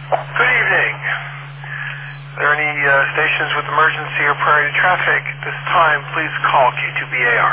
Good evening. Are there any stations with emergency or priority traffic at this time? Please call K2BAR.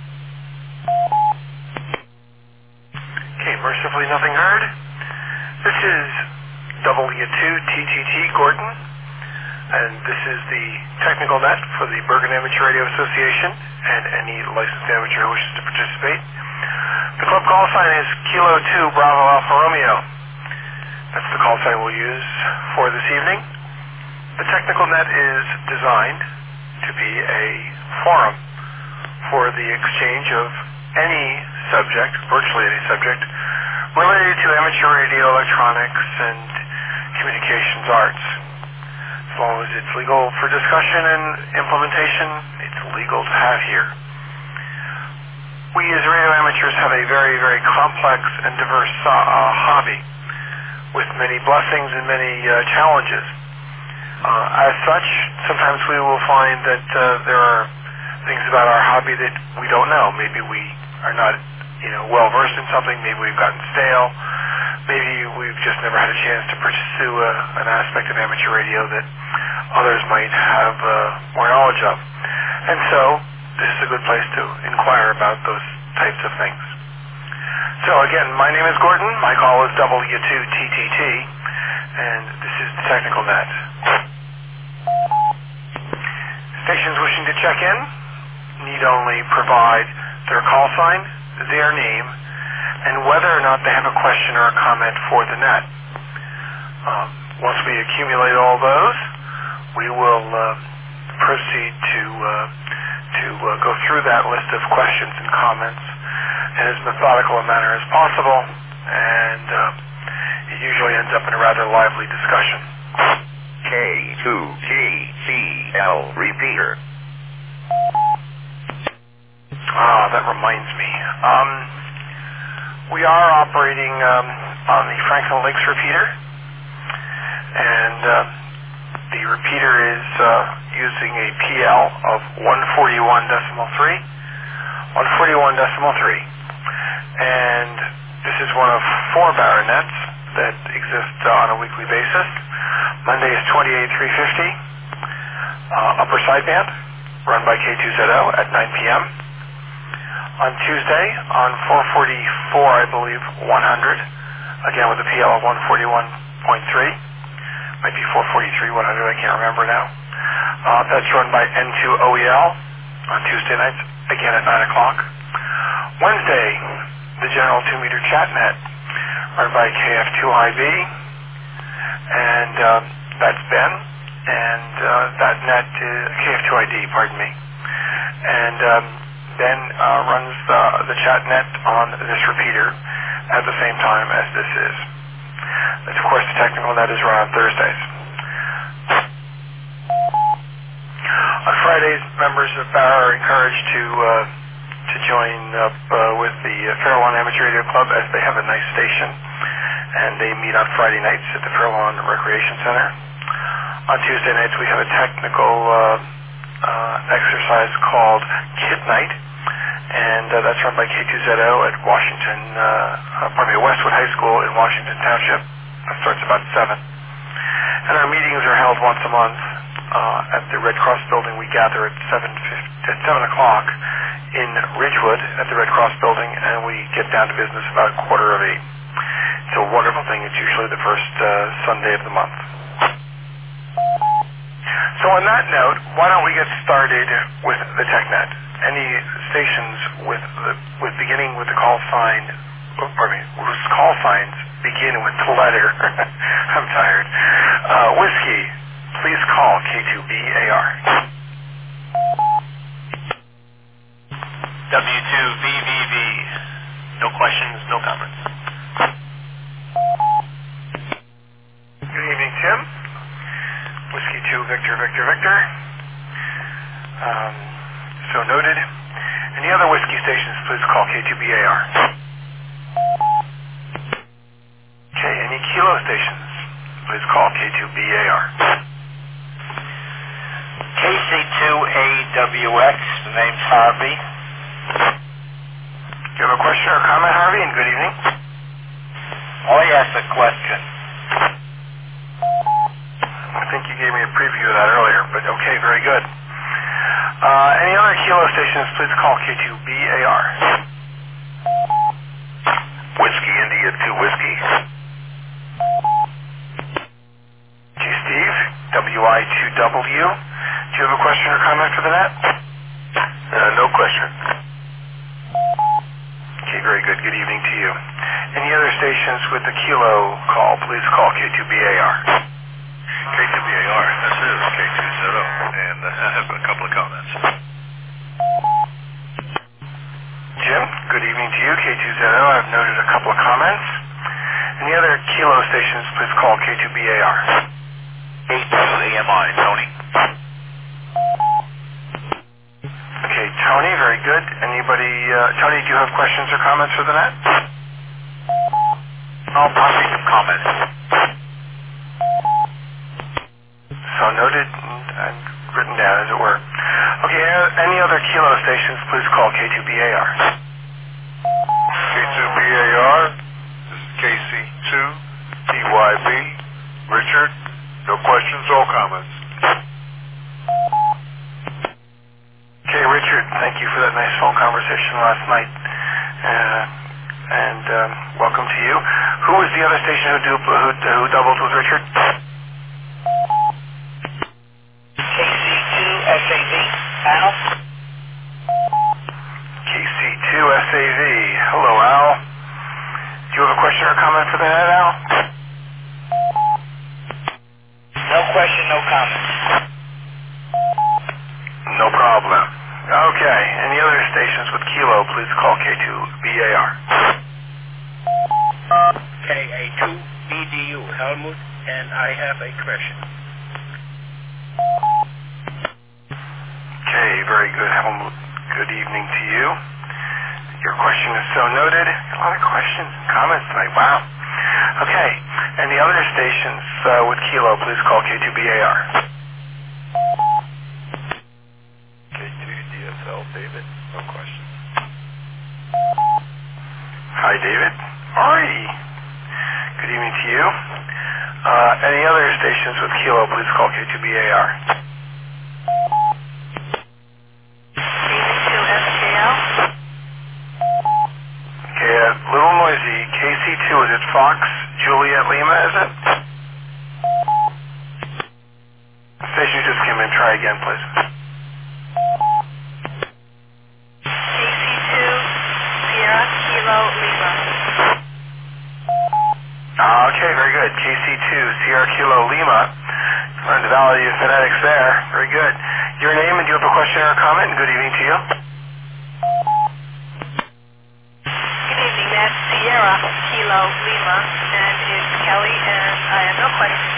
Okay, mercifully nothing heard. This is W2TTT Gordon, and this is the technical net for the Bergen Amateur Radio Association and any licensed amateur who wishes to participate. The club call sign is Kilo 2 Bravo Alpha Romeo. That's the call sign we'll use for this evening. The technical net is designed to be a forum for the exchange of any subject, virtually any subject, related to amateur radio, electronics, and communications arts. As long as it's legal for discussion and implementation, it's legal to have here. We as radio amateurs have a very, very complex and diverse hobby with many blessings and many challenges. As such, sometimes we will find that there are things about our hobby that we don't know. Maybe we are not, well versed in something. Maybe we've gotten stale. Maybe we've just never had a chance to pursue an aspect of amateur radio that others might have more knowledge of. And so, this is a good place to inquire about those types of things. So again, my name is Gordon. My call is W2TTT, and this is the technical net. Stations wishing to check in need only provide their call sign, their name, and whether or not they have a question or a comment for the net. Once we accumulate all those, we will proceed to go through that list of questions and comments in as methodical a manner as possible, and it usually ends up in a rather lively discussion. K2GCL repeater. That reminds me. We are operating on the Franklin Lakes repeater, and the repeater is using a PL of 141.3, and this is one of 4 baronets that exist on a weekly basis. Monday is 28350, upper sideband, run by K2ZO at 9 p.m. On Tuesday, on 444, I believe, 100, again with a PL of 141.3, might be 443, 100, I can't remember now. That's run by N2OEL on Tuesday nights, again at 9 o'clock. Wednesday, the general 2-meter chatnet, run by KF2IB, and that's Ben, and that net is KF2ID, pardon me. And Ben runs the chatnet on this repeater at the same time as this is. Of course, the technical net is run on Thursdays. On Fridays, members of BAR are encouraged to join up with the Fairlawn Amateur Radio Club, as they have a nice station, and they meet on Friday nights at the Fairlawn Recreation Center. On Tuesday nights, we have a technical exercise called Kid Night, and that's run by K2ZO at Westwood High School in Washington Township. That starts about 7. And our meetings are held once a month at the Red Cross Building. We gather at 7 o'clock in Ridgewood at the Red Cross Building, and we get down to business about 7:15. It's a wonderful thing. It's usually the first Sunday of the month. So on that note, why don't we get started with the TechNet? Any stations with beginning with the call sign, whose call signs begin with the letter, I'm tired, whiskey, please call K2BAR. W2VVV. No questions, no comments. Good evening, Tim. Whiskey 2, Victor, Victor, Victor. So noted. Any other whiskey stations, please call K2BAR. Okay, any kilo stations, please call K2BAR. KC2AWX, the name's Harvey. Do you have a question or comment, Harvey? And good evening. Oh, yes, a question. review of that earlier, but okay, very good. Any other kilo stations, please call K2BAR. Whiskey India 2 Whiskey. Okay, Steve, WI2W. Do you have a question or comment for the net? No question. Okay, very good. Good evening to you. Any other stations with the kilo call, please call K2BAR. K2BAR, this is K20, and I have a couple of comments. Jim, good evening to you, K20. I've noted a couple of comments. Any other kilo stations, please call K2BAR. K2AMI, Tony. Okay, Tony, very good. Anybody, Tony, do you have questions or comments for the net? Possibly some comments. So noted and written down, as it were. Okay, any other kilo stations, please call K2BAR. K2BAR, this is KC2, TYB, Richard, no questions or comments. Okay, Richard, thank you for that nice phone conversation last night. Welcome to you. Who was the other station who doubled with Richard? KC2 SAV, Al. KC2SAV. Hello, Al. Do you have a question or comment for the net, Al? No question, no comment. No problem. Okay, any other stations with kilo, please call K2BAR. KA2BDU, Helmut, and I have a question. Okay, very good, Helmut. Good evening to you. Your question is so noted. A lot of questions and comments tonight. Wow. Okay, and the other stations with kilo, please call K2BAR. K2DSL, David, no questions. Hi, David. Alrighty. Good evening to you. Any other stations with kilo, please call K2BAR. KC2SKL. Okay, a little noisy. KC2, is it Fox Juliet Lima, is it? Station you just came in, try again, please. KC2 Sierra Kilo Lima. Okay, very good. KC2 Sierra Kilo Lima. Learned the value of phonetics there. Very good. Your name, and do you have a question or a comment? And good evening to you. Good evening, that's Sierra Kilo Lima, and it's Kelly, and I have no questions.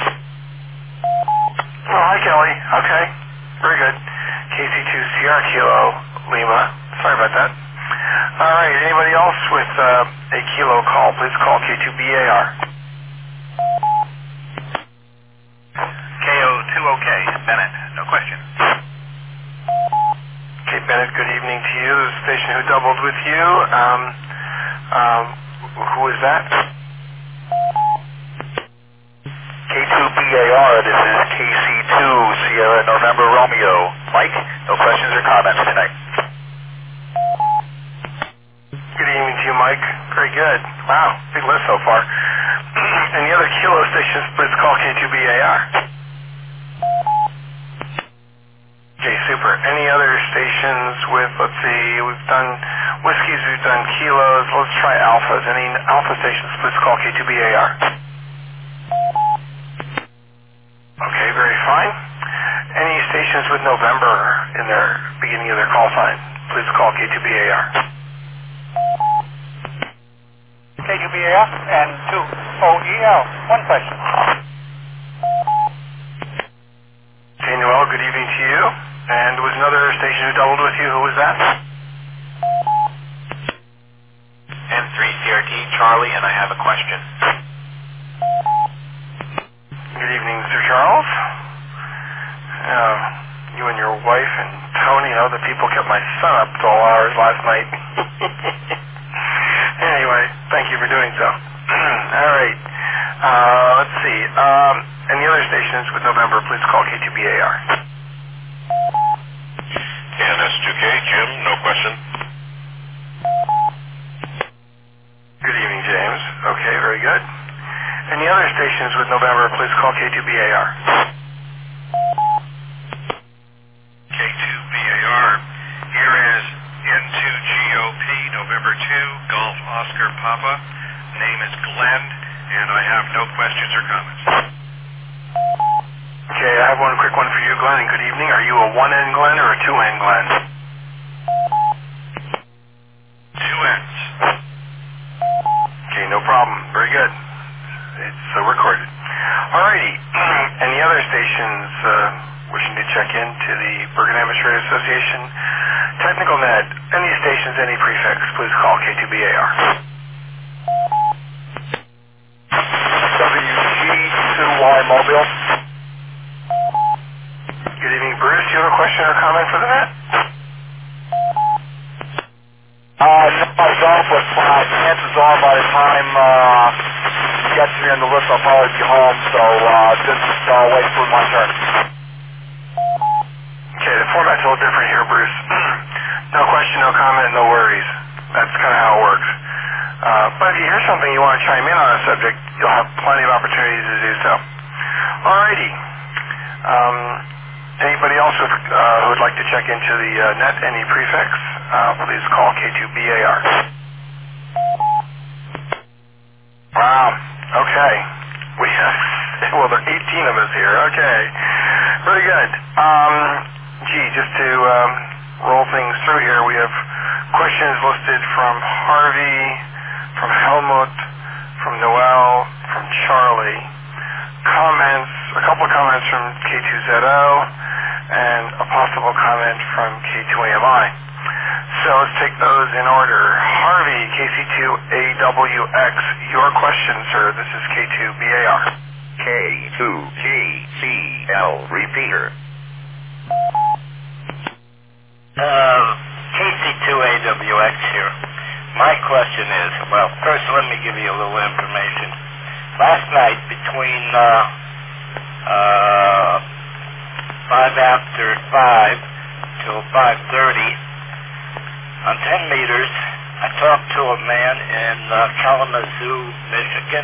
Oh, hi, Kelly. Okay, very good. KC2 Sierra Kilo Lima. Sorry about that. All right, anybody else with a kilo call, please call K2BAR. KO2OK, Bennett, no question. Okay, Bennett, good evening to you. The station who doubled with you. Who is that? K2BAR, this is KC2 Sierra November Romeo. Mike, no questions or comments tonight. Good evening to you, Mike. Very good. Wow, big list so far. Any other kilo stations, please call K2BAR. Okay, super. Any other stations with, let's see, we've done whiskeys, we've done kilos. Let's try alphas. Any alpha stations, please call K2BAR. Okay, very fine. Any stations with November in their beginning of their call sign, please call K2BAR. K2BAR and 2OEL. One question. Okay, Noel, good evening to you. And there was another station who doubled with you. Who was that? N3CRT, Charlie, and I have a question. Good evening, Mr. Charles. You and your wife and Tony, other people kept my son up till all hours last night. Anyway, thank you for doing so. All right. Let's see. Any other stations with November, please call K2BAR. KNS2K, Jim, no question. Good evening, James. Okay, very good. Any other stations with November, please call K2BAR. K2BAR, here is N2GOP, November 2, Golf Oscar Papa. Name is Glenn, and I have no questions or comments. Okay, I have one quick one for you, Glenn, and good evening. Are you a 1N Glenn or a 2N Glenn? 2Ns. Okay, no problem. Very good. It's recorded. Alrighty. Any other stations wishing to check in to the Bergen Amateur Radio Association? Technical Net, any stations, any prefix, please call K2BAR. WG2Y Mobile. Good evening, Bruce. Do you have a question or comment for the net? No, myself, but chances are by the time he gets me on the list, I'll probably be home, so just wait for my turn. Okay, the format's a little different here, Bruce. No question, no comment, no worries. That's kind of how it works. But if you hear something you want to chime in on a subject, you'll have plenty of opportunities to do so. Alrighty. Anybody else who would like to check into the net, any prefix, please call K2BAR. Wow. Okay. We have, well, there are 18 of us here. Okay. Very good. Just to roll things through here, we have questions listed from Harvey, from Helmut, from Noel, from Charlie. Comments, a couple of comments from K2ZO, and a possible comment from K2AMI. So let's take those in order. Harvey, KC2AWX, your question, sir. This is K2BAR. K2GCL repeater. KC2AWX here. My question is, well, first let me give you a little information. Last night between 5 after 5 till 5:30, on 10 meters, I talked to a man in Kalamazoo, Michigan,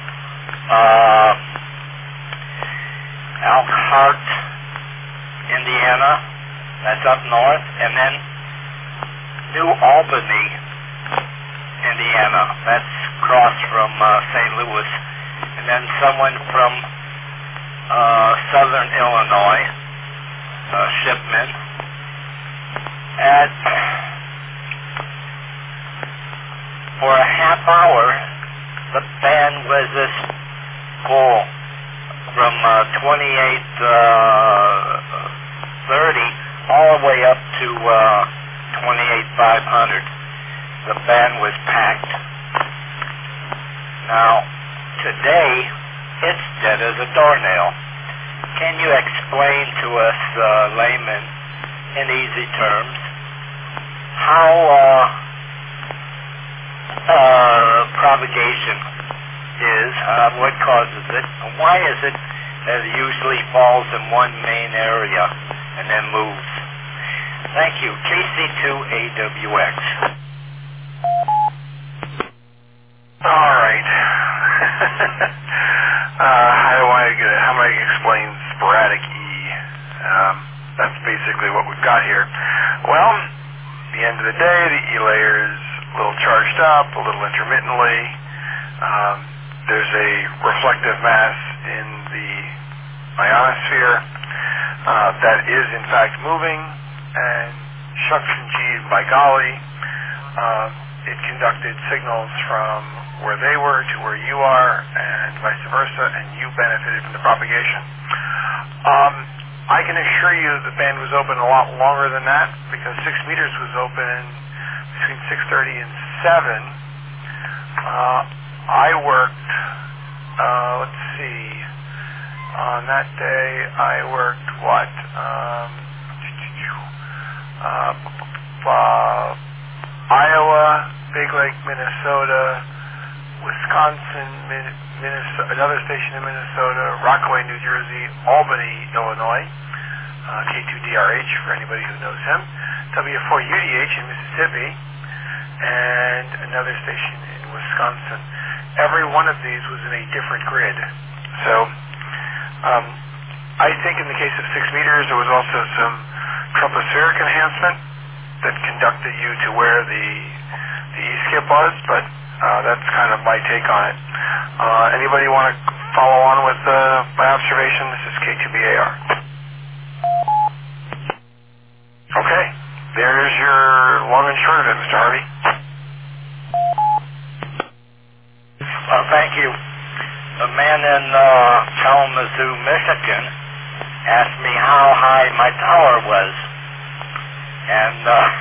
Elkhart, Indiana, that's up north, and then New Albany, Indiana, that's across from St. Louis, and then someone from Southern Illinois, Shipman, for a half hour, the band was this full from 2830 all the way up to 28,500. The band was packed. Now, today, it's dead as a doornail. Can you explain to us, laymen, in easy terms, how propagation is, what causes it, and why is it that it usually falls in one main area and then moves? Thank you. KC2AWX. All right. How do I explain sporadic E? That's basically what we've got here. Well, at the end of the day, the E layer is a little charged up, a little intermittently. There's a reflective mass in the ionosphere that is in fact moving, and shucks and jeez, by golly, it conducted signals from where they were to where you are, and vice versa, and you benefited from the propagation. I can assure you the band was open a lot longer than that, because 6 meters was open between 6:30 and 7. I worked, let's see, on that day I worked Iowa, Big Lake, Minnesota, Wisconsin, another station in Minnesota, Rockaway, New Jersey, Albany, Illinois, K2DRH for anybody who knows him, W4UDH in Mississippi, and another station in Wisconsin. Every one of these was in a different grid. So I think in the case of 6 meters, there was also some tropospheric enhancement that conducted you to where the E-skip was, but that's kind of my take on it. Anybody want to follow on with my observation? This is K2BAR. Okay, there's your long and short of it, Mr. Harvey. Well, thank you. A man in Kalamazoo, Michigan, asked me how high my tower was and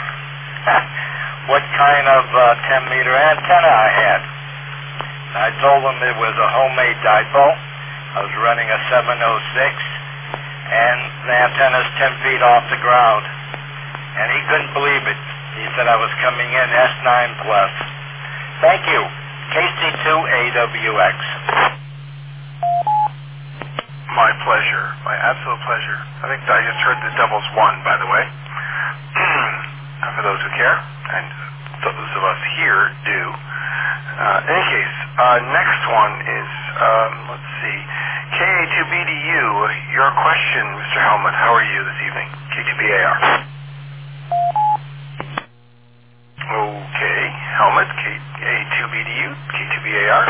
what kind of 10-meter antenna I had. I told him it was a homemade dipole. I was running a 706, and the antenna's 10 feet off the ground. And he couldn't believe it. He said I was coming in S9 plus. Thank you. KC2AWX. My pleasure. My absolute pleasure. I think I just heard the doubles 1, by the way. For those who care, and those of us here do. In any case, next one is, let's see, KA2BDU. Your question, Mr. Helmut. How are you this evening? K2BAR. Okay, Helmut, KA2BDU, K2BAR.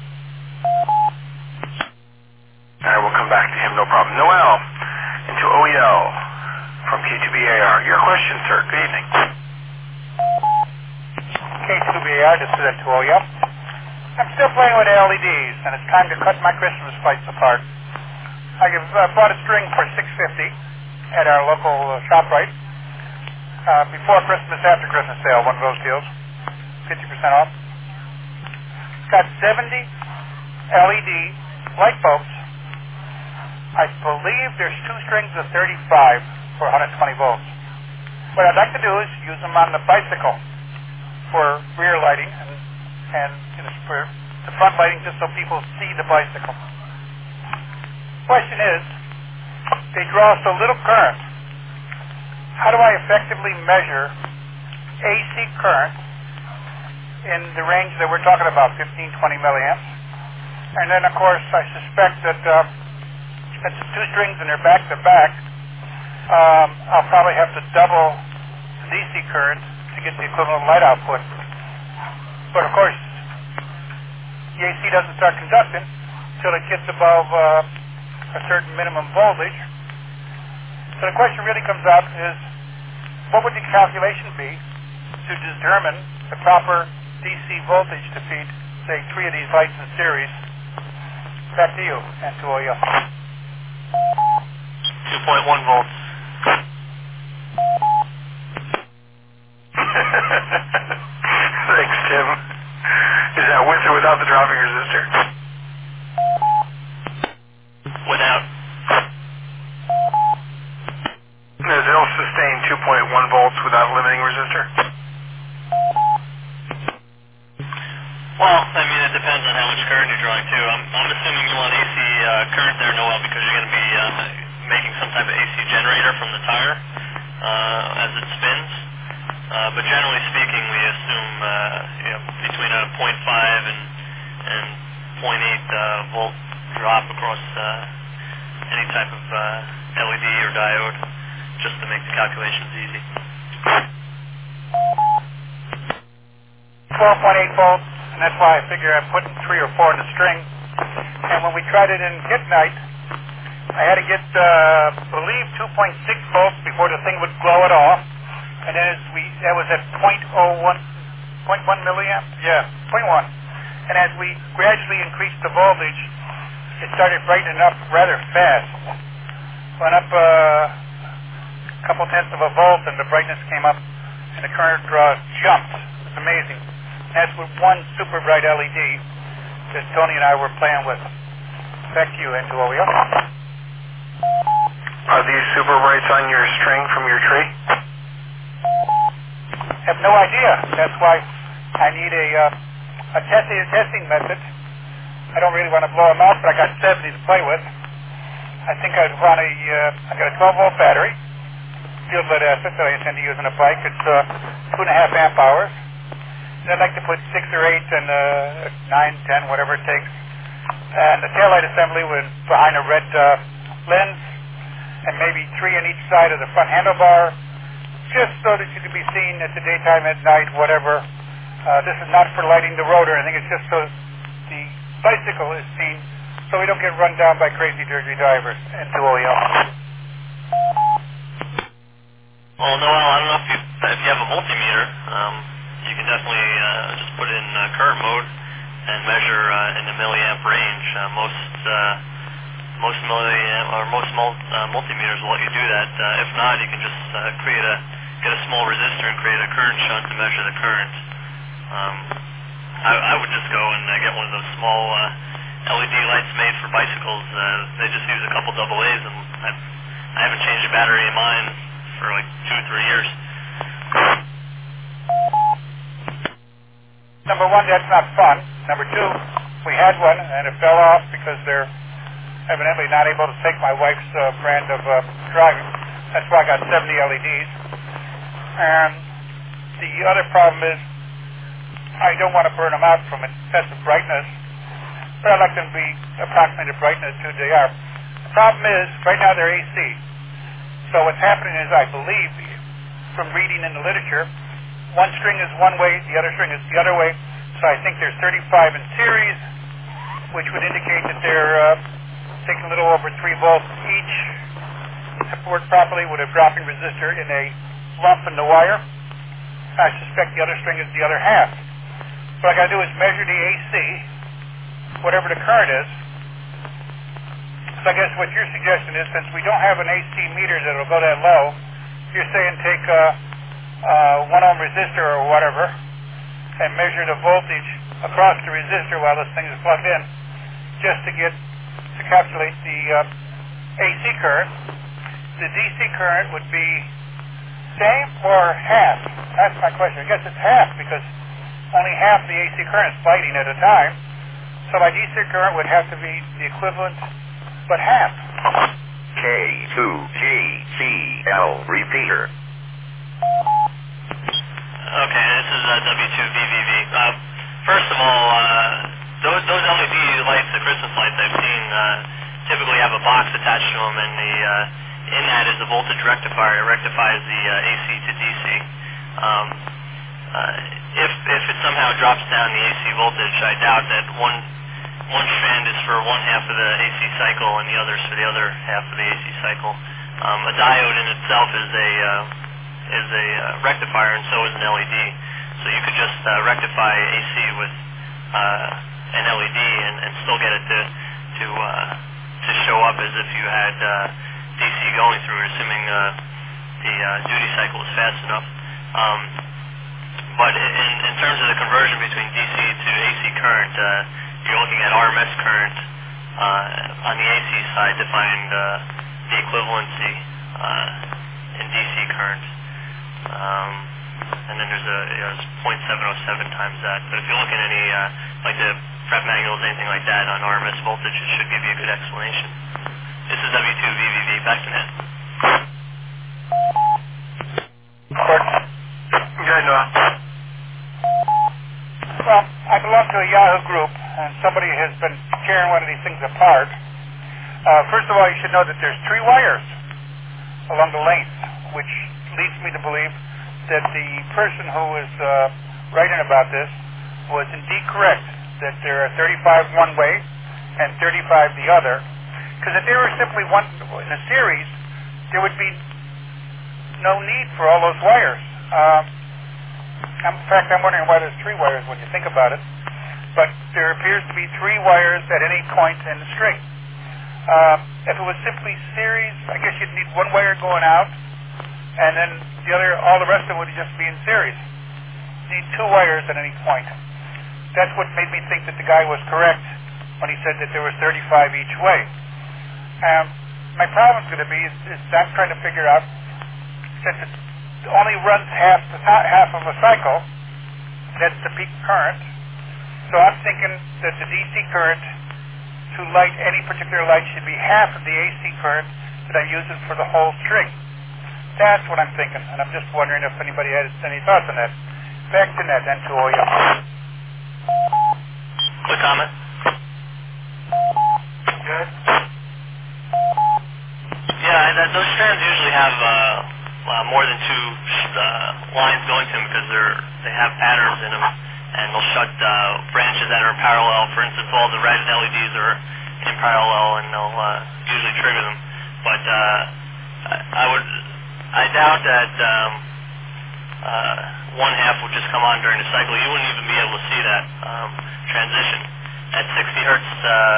I will come back to him, no problem. Noel, into OEL from K2BAR. Your question, sir. Good evening. K2BAR, this is to OEL. I'm still playing with LEDs, and it's time to cut my Christmas lights apart. I bought a string for $6.50 at our local ShopRite. Before Christmas, after Christmas sale, one of those deals, 50% off. It's got 70 LED light bulbs. I believe there's 2 strings of 35 for 120 volts. What I'd like to do is use them on the bicycle for rear lighting and for the front lighting, just so people see the bicycle. Question is, they draw so little current. How do I effectively measure AC current in the range that we're talking about, 15, 20 milliamps? And then, of course, I suspect that since it's 2 strings and they're back to back, I'll probably have to double the DC current to get the equivalent light output. But, of course, the AC doesn't start conducting until it gets above a certain minimum voltage. So the question really comes out is, what would the calculation be to determine the proper DC voltage to feed, say, 3 of these lights in series? Back to you and to OEL. 2.1 volts. Thanks, Tim. Is that with or without the dropping resistor? Without. It'll sustain 2.1 volts without limiting resistor? Well, I mean, it depends on how much current you're drawing too. I'm assuming you want AC current there, Noel, because you're going to be making some type of AC generator from the tire as it spins. But generally speaking, we assume between a 0.5 and 0.8 volt drop across any type of LED or diode, just to make the calculations easy. 12.8 volts, and that's why I figure I'm putting 3 or 4 in the string. And when we tried it in Hit Night, I had to get, believe, 2.6 volts before the thing would glow it off. And then that was at 0.01 milliamp? Yeah, 0.1. And as we gradually increased the voltage, it started brightening up rather fast. Went up a couple tenths of a volt, and the brightness came up, and the current draw jumped. It was amazing. That's with one super bright LED that Tony and I were playing with. Back to you, and to OEL. Are these super brights on your string from your tree? Have no idea. That's why I need a testing method I don't really want to blow them out, but I got 70 to play with. I think I'd want I got a 12-volt battery, field lead acid that I intend to use on a bike. It's 2.5 amp hours. And I'd like to put 6 or 8 and 9, 10, whatever it takes. And the taillight assembly with behind a red lens, and maybe 3 on each side of the front handlebar, just so that you can be seen at the daytime, at night, whatever. This is not for lighting the road or anything. It's just so the bicycle is seen, so we don't get run down by crazy dirty drivers into OEM. Well, Noel, I don't know if you have a multimeter. You can definitely just put it in current mode and measure in the milliamp range. Most multimeters will let you do that. If not, you can just get a small resistor and create a current shunt to measure the current. I would just go and get one of those small LED lights made for bicycles. They just use a couple AA's, and I haven't changed a battery in mine for like 2 or 3 years. Number one, that's not fun. Number two, we had one and it fell off because they're evidently not able to take my wife's brand of driving. That's why I got 70 LEDs. And the other problem is I don't want to burn them out from excessive brightness, but I'd like them to be approximately the brightness to they are. The problem is, right now they're AC. So what's happening is, I believe, from reading in the literature, one string is one way, the other string is the other way. So I think there's 35 in series, which would indicate that they're taking a little over 3 volts each. If it worked properly, with a dropping resistor in a lump in the wire. I suspect the other string is the other half. What I got to do is measure the AC, whatever the current is. So I guess what your suggestion is, since we don't have an AC meter that will go that low, you're saying take a 1 ohm resistor or whatever and measure the voltage across the resistor while this thing is plugged in, just to calculate the AC current. The DC current would be same or half? That's my question. I guess it's half, because only half the AC current is fighting at a time. So my DC current would have to be the equivalent, but half. K2GCL repeater. Okay, this is W2VVV. First of all, those LED lights, the Christmas lights I've seen, typically have a box attached to them, and in that is a voltage rectifier. It rectifies the AC to DC. If it somehow drops down the AC voltage, I doubt that one strand is for one half of the AC cycle and the other is for the other half of the AC cycle. A diode in itself is a rectifier, and so is an LED. So you could just rectify AC with an LED and still get it to show up as if you had DC going through it, assuming the duty cycle is fast enough. But in terms of the conversion between DC to AC current, you're looking at RMS current on the AC side to find the equivalency in DC current. And then there's 0.707 times that. But if you look at any, like the prep manuals, anything like that on RMS voltage, it should give you a good explanation. This is W2VVV, back to net. Good, Noah. Well, I belong to a Yahoo group, and somebody has been tearing one of these things apart. First of all, you should know that there's 3 wires along the length, which leads me to believe that the person who was writing about this was indeed correct, that there are 35 one way and 35 the other. Because if they were simply one in a series, there would be no need for all those wires. In fact, I'm wondering why there's 3 wires when you think about it. But there appears to be 3 wires at any point in the string. If it was simply series, I guess you'd need 1 wire going out, and then all the rest of it would just be in series. You need 2 wires at any point. That's what made me think that the guy was correct when he said that there was 35 each way. My problem's going to be is I'm trying to figure out, since it only runs half of a cycle, that's the peak current. So I'm thinking that the DC current to light any particular light should be half of the AC current that I'm using for the whole string. That's what I'm thinking, and I'm just wondering if anybody has any thoughts on that. Back to net, N2OEM. Quick comment. Good. Yeah, those strands usually have more than two lines going to them because they have patterns in them, and they'll shut branches that are in parallel. For instance, all the red LEDs are in parallel, and they'll usually trigger them. But I doubt that one half would just come on during the cycle. You wouldn't even be able to see that transition. At 60 hertz,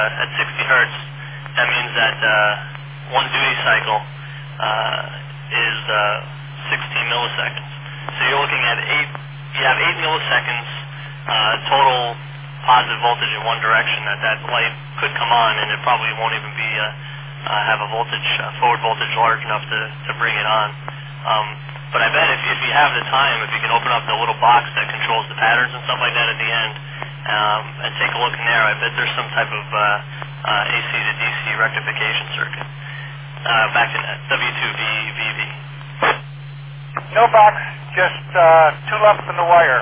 that means that one duty cycle is 16 milliseconds. So you're looking at you have 8 milliseconds total positive voltage in one direction. That light could come on, and it probably won't even be have a forward voltage large enough to bring it on. But I bet if you have the time, if you can open up the little box that controls the patterns and stuff like that at the end, and take a look in there, I bet there's some type of AC to DC rectification circuit. Back to net, W2VV. No box, just two lumps in the wire.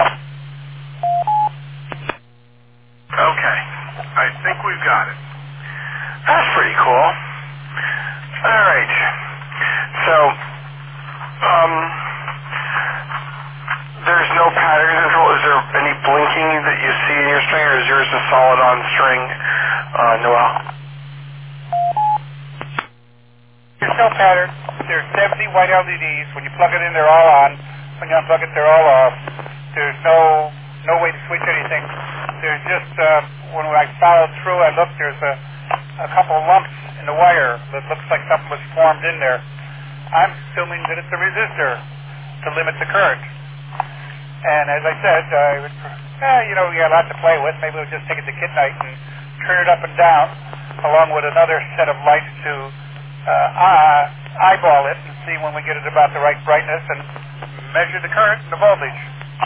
Okay, I think we've got it. That's pretty cool. All right. So, there's no pattern control. Is there any blinking that you see in your string, or is yours a solid on string, Noel? There's no pattern. There's 70 white LEDs. When you plug it in, they're all on. When you unplug it, they're all off. There's no way to switch anything. There's just, when I followed through, I looked, there's a couple lumps in the wire that looks like something was formed in there. I'm assuming that it's a resistor to limit the current. And as I said, we got a lot to play with. Maybe we'll just take it to kit night and turn it up and down, along with another set of lights to eyeball it and see when we get it about the right brightness and measure the current and the voltage.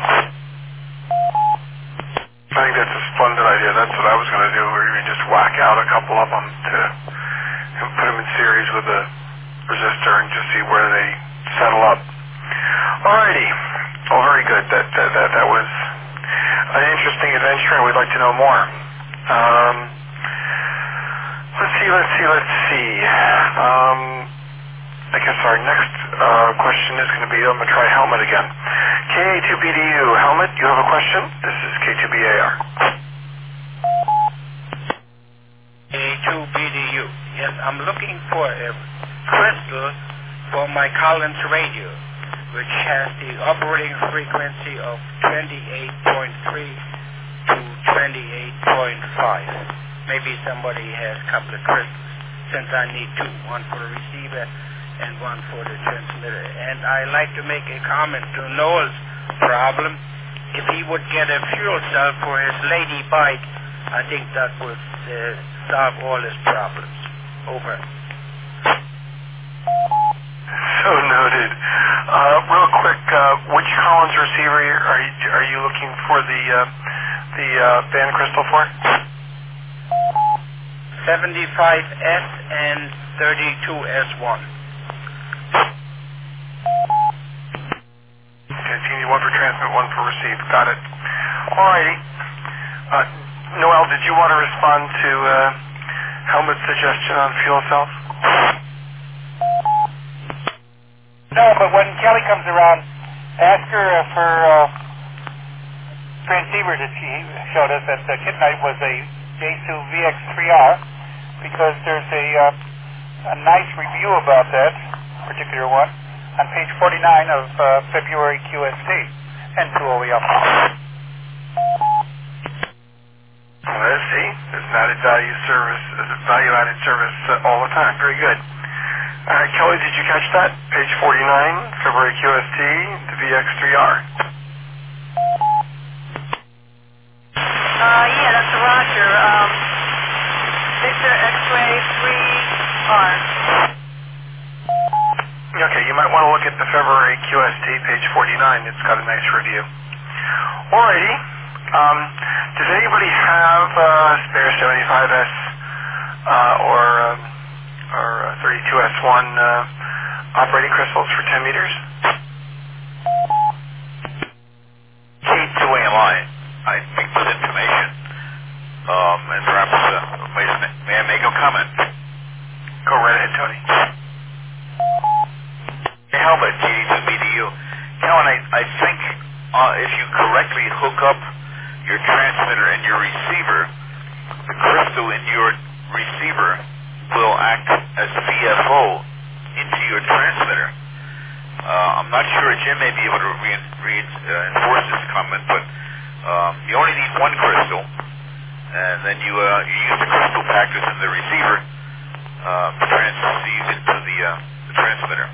I think that's a splendid idea. That's what I was going to do, where you can just whack out a couple of them and put them in series with a resistor and just see where they settle up. Alrighty. Oh, very good. That was an interesting adventure, and we'd like to know more. Let's see. I guess our next question is going to be, I'm going to try Helmet again. KA2BDU, Helmet, you have a question? This is K2BAR. KA2BDU. Yes, I'm looking for a crystal for my Collins radio, which has the operating frequency of 28.3 to 28.5. Maybe somebody has a couple of crystals, since I need two, one for the receiver and one for the transmitter. And I'd like to make a comment to Noel's problem. If he would get a fuel cell for his lady bike, I think that would solve all his problems. Over. So noted. Real quick, which Collins receiver are you looking for the band crystal for? 75S and 32S1. Okay, so you need one for transmit, one for receive. Got it. Alrighty. Noel, did you want to respond to Helmut's suggestion on fuel cells? No, but when Kelly comes around, ask her if her transceiver that she showed us at kit night was a J2 VX3R, because there's a nice review about that particular one on page 49 of February QST and N2OEM. Let's see. There's an added value-added service all the time. Very good. Kelly, did you catch that? Page 49, February QST, the VX3R. Yeah, that's Roger. Victor X-ray 3R. Okay, you might want to look at the February QST, page 49. It's got a nice review. Alrighty. Does anybody have a spare 75S or 32S1 operating crystals for 10 meters? K2AMI, I think this information, and perhaps may I make a comment? Go right ahead, Tony. Hey, Helmut, GD2BDU. I think if you correctly hook up your transmitter and your receiver, the crystal in your receiver will act as VFO into your transmitter. I'm not sure Jim may be able to reinforce this comment, but you only need one crystal, and then you use the crystal packers in the receiver to transceive into the transmitter.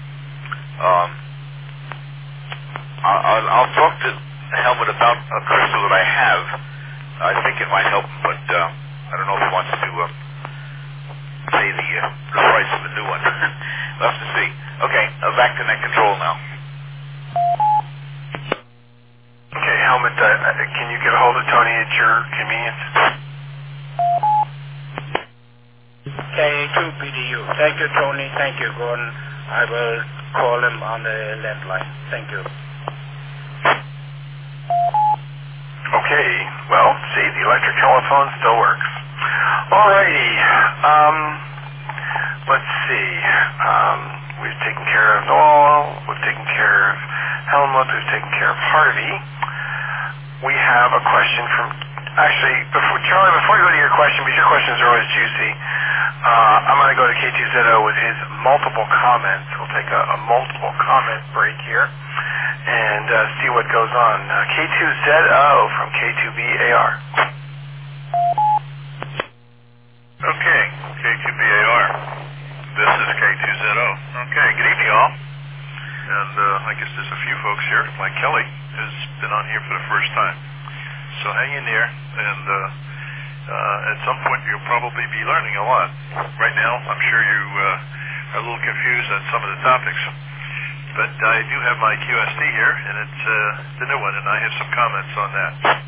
I'll talk to Helmut about a crystal that I have. I think it might help him, but I don't know if he wants to pay the price of a new one. We'll have to see. Okay, back to net control now. Okay, Helmut, can you get a hold of Tony at your convenience? K2BDU. Thank you, Tony. Thank you, Gordon. I will call him on the landline. Thank you. Okay, well, see, the electric telephone still works. Alrighty, let's see. We've taken care of Noel, we've taken care of Helmut, we've taken care of Harvey. We have a question from, actually, Charlie, before you go to your question, because your questions are always juicy, I'm going to go to K2ZO with his multiple comments. We'll take a multiple comment break here and see what goes on. K2ZO from K2BAR. Okay, K2BAR. This is K2ZO. Okay, good evening, all. And I guess there's a few folks here. Mike Kelly has been on here for the first time. So hang in there, and at some point you'll probably be learning a lot. Right now, I'm sure you are a little confused on some of the topics. But I do have my QST here, and it's the new one, and I have some comments on that.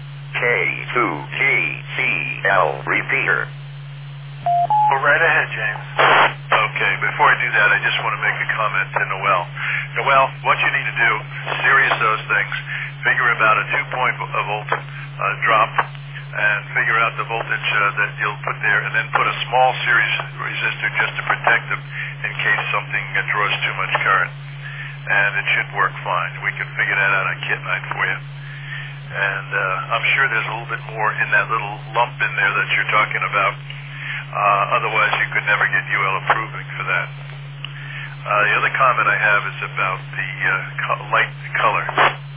K2GCL repeater. Go right ahead, James. Okay, before I do that, I just want to make a comment to Noel. Noel, what you need to do, series those things, figure about a 2-volt drop, and figure out the voltage that you'll put there, and then put a small series resistor just to protect them in case something draws too much current. And it should work fine. We can figure that out on kit night for you. And I'm sure there's a little bit more in that little lump in there that you're talking about. Otherwise, you could never get UL approving for that. The other comment I have is about the light color.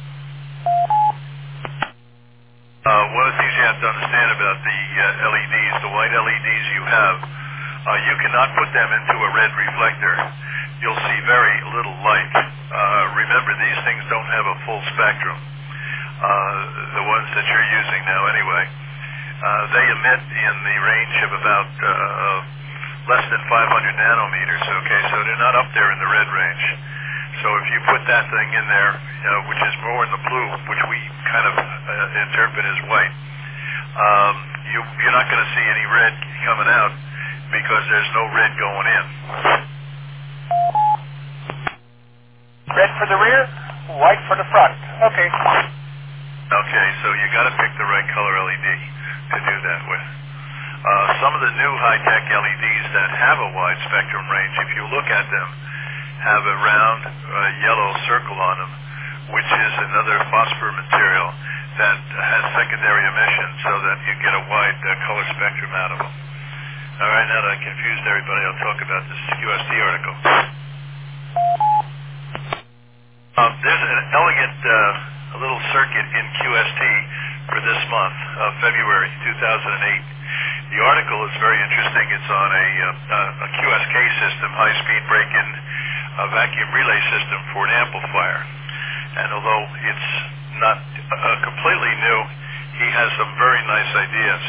One of the things you have to understand about the LEDs, the white LEDs you have, you cannot put them into a red reflector. You'll see very little light. Remember, these things don't have a full spectrum. The ones that you're using now anyway. They emit in the range of about less than 500 nanometers, okay? So they're not up there in the red range. So if you put that thing in there, which is more in the blue, which we kind of interpret as white, you're not going to see any red coming out because there's no red going in. Red for the rear, white for the front. Okay. Okay, so you got to pick the right color LED to do that with. Some of the new high-tech LEDs that have a wide spectrum range, if you look at them, have a round yellow circle on them, which is another phosphor material that has secondary emission so that you get a wide color spectrum out of them. All right, now that I confused everybody, I'll talk about this QST article. There's an elegant little circuit in QST for this month, February 2008. The article is very interesting. It's on a QSK system, high-speed break-in vacuum relay system for an amplifier. And although it's not completely new, he has some very nice ideas.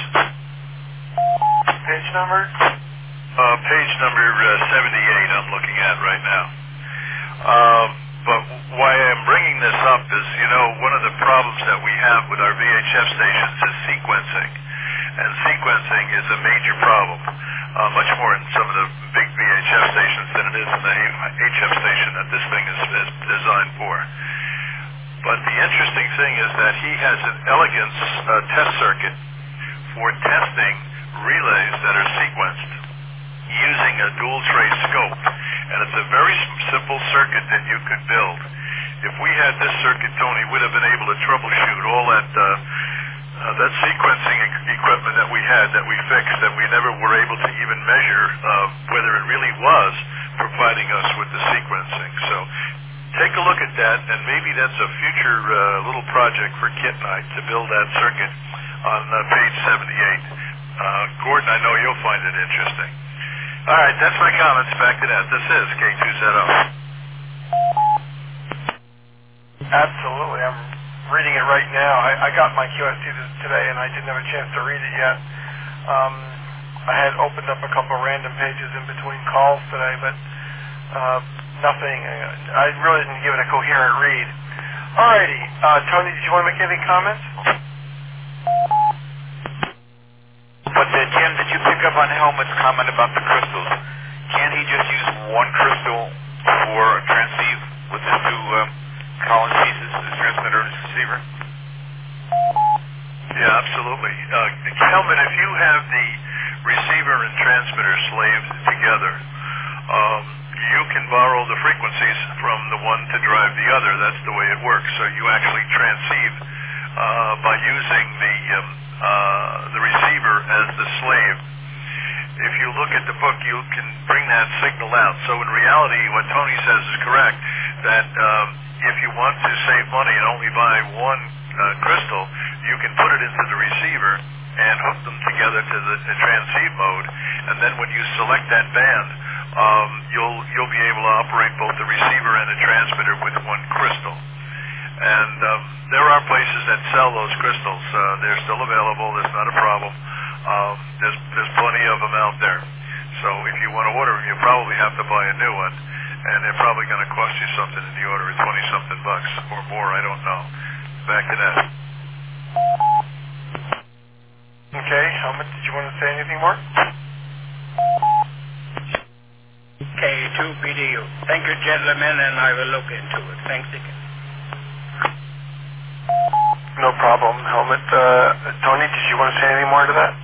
Page number? Page number 78 I'm looking at right now. But why I'm bringing this up is, one of the problems that we have with our VHF stations is sequencing. and sequencing is a major problem, much more in some of the big VHF stations than it is in the HF station that this thing is designed for. But the interesting thing is that he has an elegant test circuit for testing relays that are sequenced using a dual trace scope. And it's a very simple circuit that you could build. If we had this circuit, Tony, we'd have been able to troubleshoot all that sequencing equipment that we had that we fixed, that we never were able to even measure whether it really was providing us with the sequencing. So take a look at that, and maybe that's a future little project for Kit and I to build that circuit on page 78. Gordon, I know you'll find it interesting. All right, that's my comments. Back to that. This is K2ZO. Absolutely. I'm reading it right now. I got my QST today, and I didn't have a chance to read it yet. I had opened up a couple of random pages in between calls today, but nothing. I really didn't give it a coherent read. Alrighty. Tony, did you want to make any comments? But Jim, did you pick up on Helmut's comment about the crystals? Can't he just use one crystal for a transceive with his two Collins pieces, the transmitter and his receiver? Yeah, absolutely. Helmut, if you have the receiver and transmitter slaved together, you can borrow the frequencies from the one to drive the other. That's the way it works. So you actually transceive by using the receiver as the slave. If you look at the book, you can bring that signal out. So in reality, what Tony says is correct, that if you want to save money and only buy one crystal, you can put it into the receiver and hook them together to the transceive mode, and then when you select that band, you'll be able to operate both the receiver and the transmitter with one crystal. And there are places that sell those crystals. They're still available. There's not a problem. There's plenty of them out there. So if you want to order them, you probably have to buy a new one, and they're probably going to cost you something in the order of $20-something or more. I don't know. Back to that. Okay, Helmut, did you want to say anything more? K2BDU. Thank you, gentlemen, and I will look into it. Thanks again. No problem, Helmut. Tony, did you want to say anything more to that?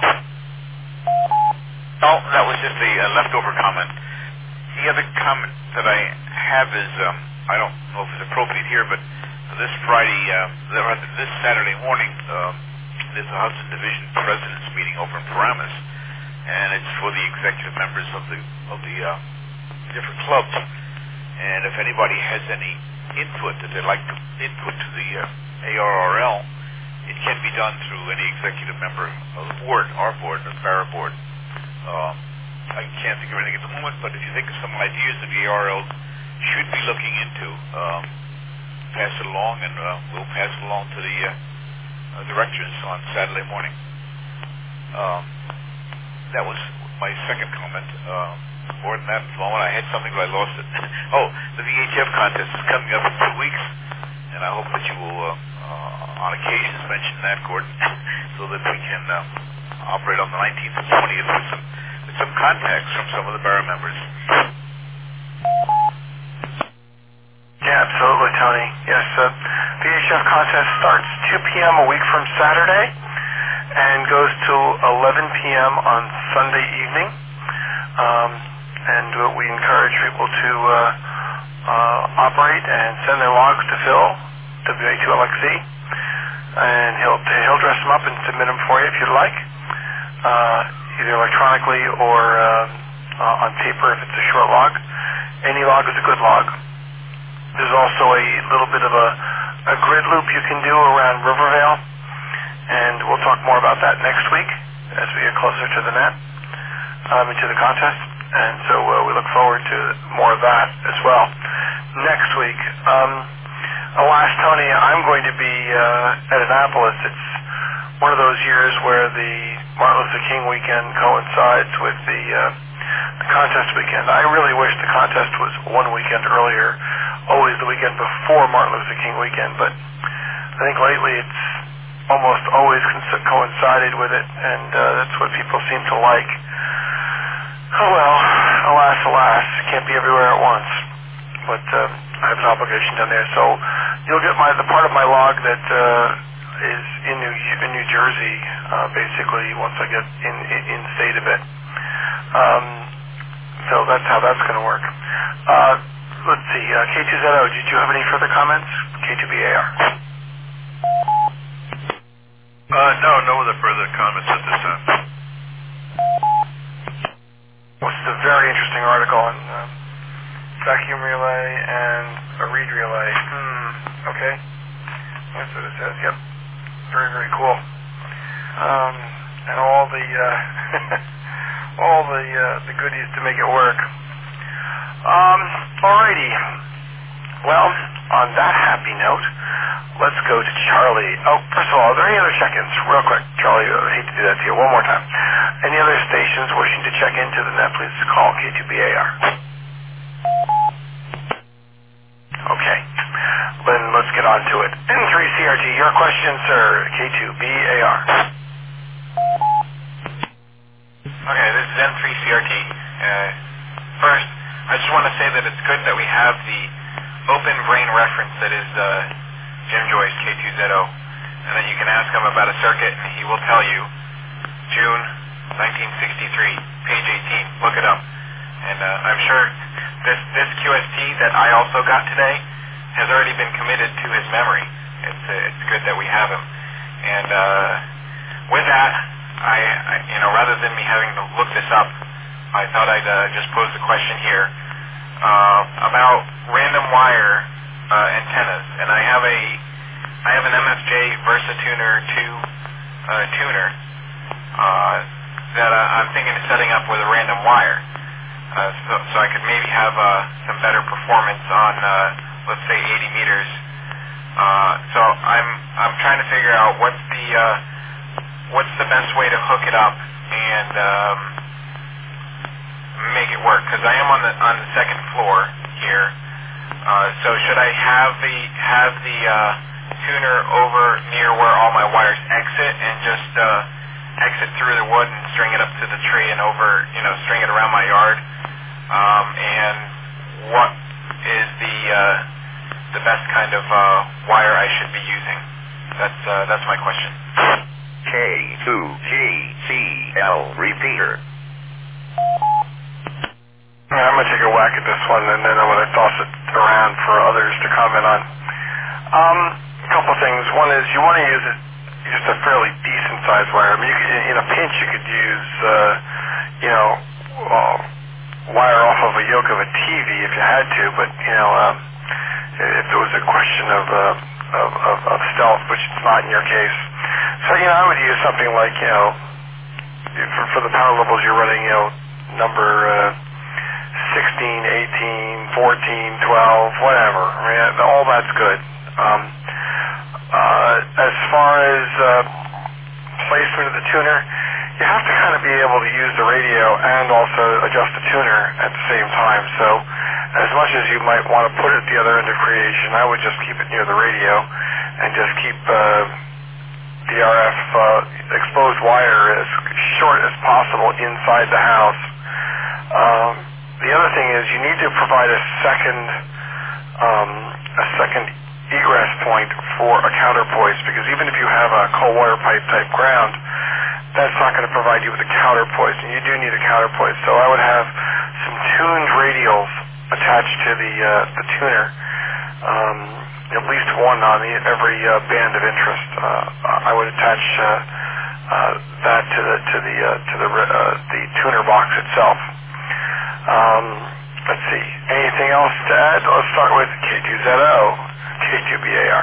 No, that was just a leftover comment. The other comment that I have is, I don't know if it's appropriate here, but this Friday, this Saturday morning, there's a Hudson Division President's meeting over in Paramus, and it's for the executive members of the different clubs. And if anybody has any input that they'd like to input to the ARRL, it can be done through any executive member of the board, our board, the Barra board. I can't think of anything at the moment, but if you think of some ideas that the ARRL should be looking into, pass it along, and we'll pass it along to the directors on Saturday morning. That was my second comment. More than that, at the moment, I had something, but I lost it. Oh, the VHF contest is coming up in 2 weeks, and I hope that you will, on occasions, mention that, Gordon, so that we can operate on the 19th and 20th with some contacts from some of the Barra members. Yeah, absolutely, Tony. Yes, VHF contest starts 2 p.m. a week from Saturday and goes to 11 p.m. on Sunday evening. And we encourage people to operate and send their logs to Phil, WA2LXC, and he'll dress them up and submit them for you if you'd like, either electronically or on paper if it's a short log. Any log is a good log. There's also a little bit of a grid loop you can do around Rivervale, and we'll talk more about that next week as we get closer to the net, to the contest. And so we look forward to more of that as well. Next week, alas, Tony, I'm going to be at Annapolis. It's one of those years where the Martin Luther King weekend coincides with the contest weekend. I really wish the contest was one weekend always the weekend before Martin Luther King weekend, but I think lately almost always coincided with it, and that's what people seem to like. Oh well, alas, can't be everywhere at once. But I have an obligation down there, so you'll get the part of my log that is in New Jersey, basically once I get in state a bit. So that's how that's going to work. Let's see, K2ZO, did you have any further comments? K2BAR. No other further comments at this time. This is a very interesting article on vacuum relay and a reed relay. Okay. That's what it says. Yep. Very, very cool. And all the all the goodies to make it work. Alrighty. Well, on that happy note, let's go to Charlie. Oh, first of all, are there any other check-ins? Real quick, Charlie, I hate to do that to you. One more time. Any other stations wishing to check into the net, please call K2BAR. Okay. Then let's get on to it. N3CRT, your question, sir. K2BAR. Okay, this is N3CRT. First, I just want to say that it's good that we have the open brain reference that is Jim Joyce, K2ZO, and that you can ask him about a circuit, and he will tell you. June 1963, page 18. Look it up. And I'm sure this QST that I also got today has already been committed to his memory. It's good that we have him. And with that, I rather than me having to look this up, I thought I'd just pose the question here about random wire antennas. And I have an MFJ VersaTuner 2 tuner that I'm thinking of setting up with a random wire, so I could maybe have some better performance on, let's say, 80 meters. So I'm trying to figure out what's the best way to hook it up and make it work, because I am on the second floor here. So should I have the tuner over near where all my wires exit and just exit through the wood and string it up to the tree and over, string it around my yard? And what is the best kind of wire I should be using? That's my question. K2GCL repeater. I'm going to take a whack at this one, and then I'm going to toss it around for others to comment on. A couple of things. One is you want to use it just a fairly decent sized wire. I mean, in a pinch, you could use, wire off of a yoke of a TV if you had to, but if it was a question of stealth, which it's not in your case. So I would use something like for the power levels you're running, number 16, 18, 14, 12, whatever. I mean, all that's good. As far as placement of the tuner, you have to kind of be able to use the radio and also adjust the tuner at the same time. So as much as you might want to put it at the other end of creation, I would just keep it near the radio and just keep the RF exposed wire as short as possible inside the house. The other thing is you need to provide a second egress point for a counterpoise, because even if you have a cold water pipe type ground, that's not going to provide you with a counterpoise, and you do need a counterpoise. So I would have some tuned radials attached to the tuner, at least one on every band of interest. I would attach that to the tuner box itself. Let's see. Anything else to add? Let's start with K2ZO, K2BAR.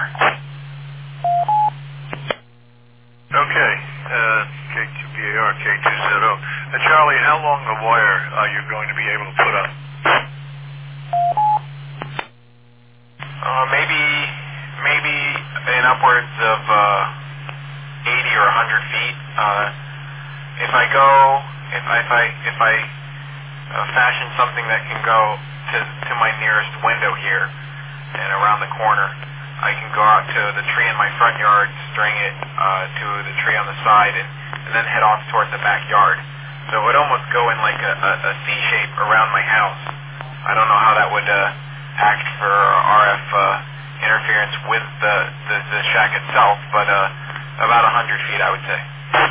Okay, K2BAR, K2ZO. Charlie, how long a wire are you going to be able to put up? Maybe in upwards of 80 or 100 feet. If I fashion something that can go to my nearest window here and around the corner, I can go out to the tree in my front yard, string it to the tree on the side, and then head off towards the backyard. So it would almost go in like a C shape around my house. I don't know how that would act for RF interference with the shack itself, but about 100 feet, I would say.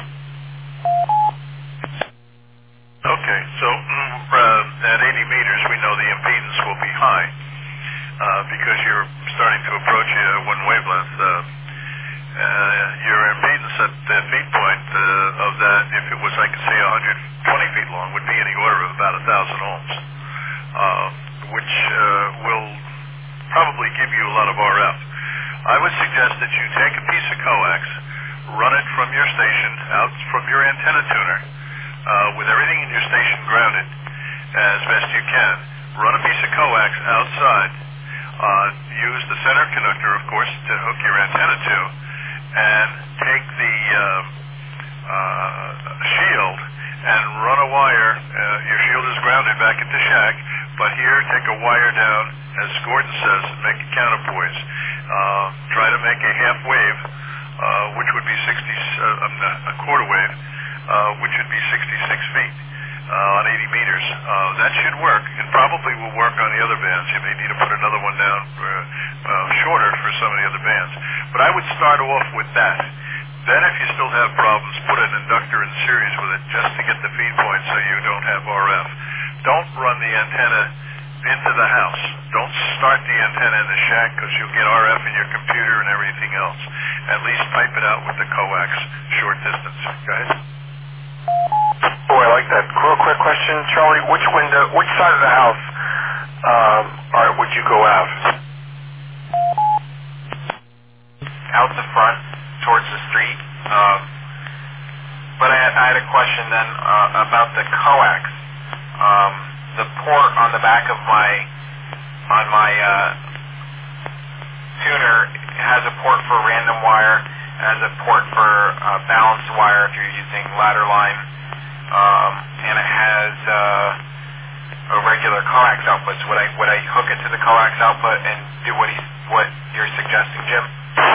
Okay, so at 80 meters, we know the impedance will be high because you're starting to approach one wavelength. Your impedance at the feed point of that, if it was, I could say, 120 feet long, would be in the order of about 1,000 ohms, which will probably give you a lot of RF. I would suggest that you take a piece of coax, run it from your station, out from your antenna tuner, with everything in your station grounded as best you can. Run a piece of coax outside, use the center conductor, of course, to hook your antenna to, and take the shield and run a wire. Your shield is grounded back at the shack, but here take a wire down, as Gordon says, and make a counterpoise. Try to make a half wave, which would be a quarter wave, which would be 66 feet on 80 meters. That should work, and probably will work on the other bands. You may need to put another one down shorter for some of the other bands. But I would start off with that. Then if you still have problems, put an inductor in series with it just to get the feed point so you don't have RF. Don't run the antenna into the house. Don't start the antenna in the shack because you'll get RF in your computer and everything else. At least pipe it out with the coax short distance. Go ahead. Oh, I like that. Real quick question, Charlie. Which side of the house would you go out? Out the front, towards the street. But I had a question then about the coax. The port on the back of my tuner has a port for random wire, has a port for balanced wire if you're using ladder line, and it has a regular coax output. So would I hook it to the coax output and do what you're suggesting, Jim?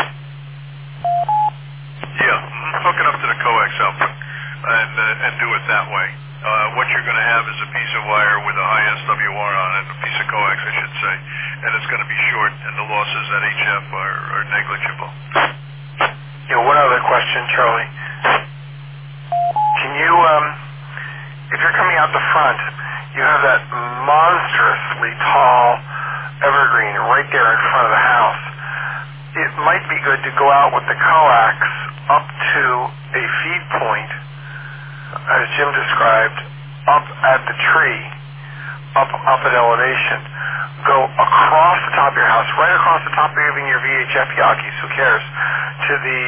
Yeah, hook it up to the coax output and do it that way. What you're going to have is a piece of wire with a high SWR on it, a piece of coax, I should say, and it's going to be short, and the losses at HF are negligible. One other question, Charlie. Can you, if you're coming out the front, you have that monstrously tall evergreen right there in front of the house. It might be good to go out with the coax up to a feed point, as Jim described, up at the tree, up at elevation. Go across the top of your house, right across the top of even your VHF Yakis, who cares, to the,